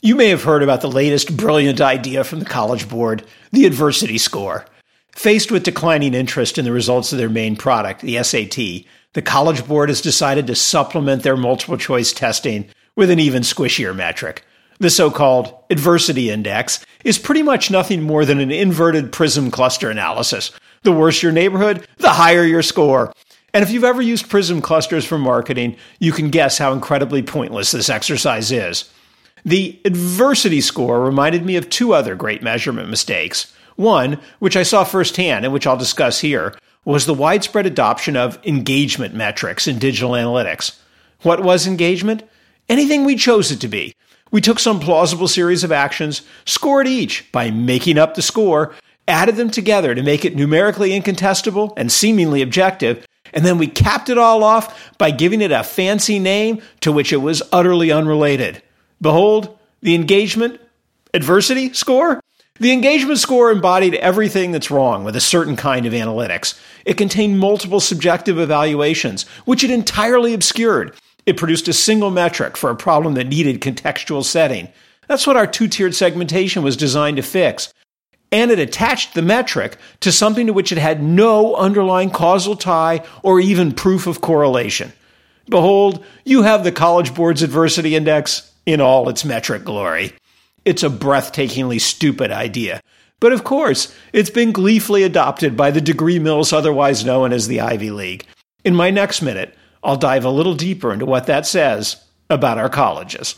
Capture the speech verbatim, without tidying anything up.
You may have heard about the latest brilliant idea from the College Board, the adversity score. Faced with declining interest in the results of their main product, the S A T, the College Board has decided to supplement their multiple choice testing with an even squishier metric. The so-called adversity index is pretty much nothing more than an inverted PRISM cluster analysis. The worse your neighborhood, the higher your score. And if you've ever used PRISM clusters for marketing, you can guess how incredibly pointless this exercise is. The adversity score reminded me of two other great measurement mistakes. One, which I saw firsthand and which I'll discuss here, was the widespread adoption of engagement metrics in digital analytics. What was engagement? Anything we chose it to be. We took some plausible series of actions, scored each by making up the score, added them together to make it numerically incontestable and seemingly objective, and then we capped it all off by giving it a fancy name to which it was utterly unrelated. Behold, the engagement adversity score. The engagement score embodied everything that's wrong with a certain kind of analytics. It contained multiple subjective evaluations, which it entirely obscured. It produced a single metric for a problem that needed contextual setting. That's what our two-tiered segmentation was designed to fix. And it attached the metric to something to which it had no underlying causal tie or even proof of correlation. Behold, you have the College Board's adversity index in all its metric glory. It's a breathtakingly stupid idea. But of course, it's been gleefully adopted by the degree mills otherwise known as the Ivy League. In my next minute, I'll dive a little deeper into what that says about our colleges.